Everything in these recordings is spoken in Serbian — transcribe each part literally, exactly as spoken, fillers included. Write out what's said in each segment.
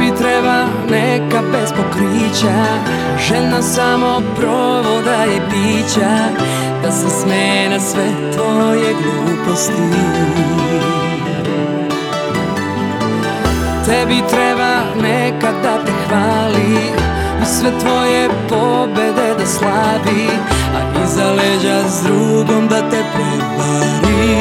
Tebi treba neka bez pokrića, željna samo provoda i pića, da se smeje na sve tvoje gluposti. Tebi treba neka da te hvali i sve tvoje pobede da slavi, a iza leđa s drugom da te prevari.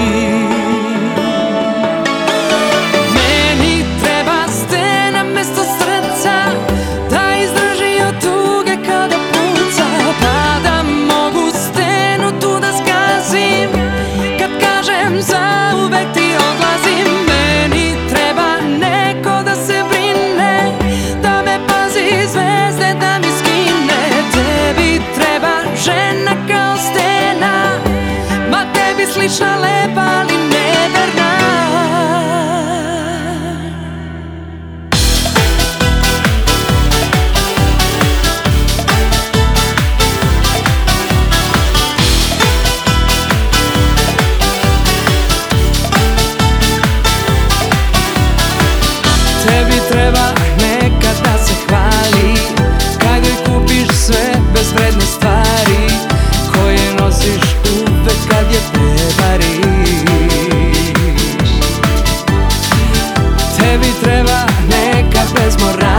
Meni treba stena mesto srca, da izdrži od tuge kada puca, pa da mogu stenu tu da zgazim, kad kažem zauvek ti odlazim. Meni treba neko da se brine, da me pazi zvezde da mi skine. Tebi treba žena kao stena, ma tebi slična lepa ali neverna. Tebi treba neka da se hvali, kad joj kupiš sve bezvredne stvari, koje nosiš uvek kad je prevariš. Tebi treba neka bez morala,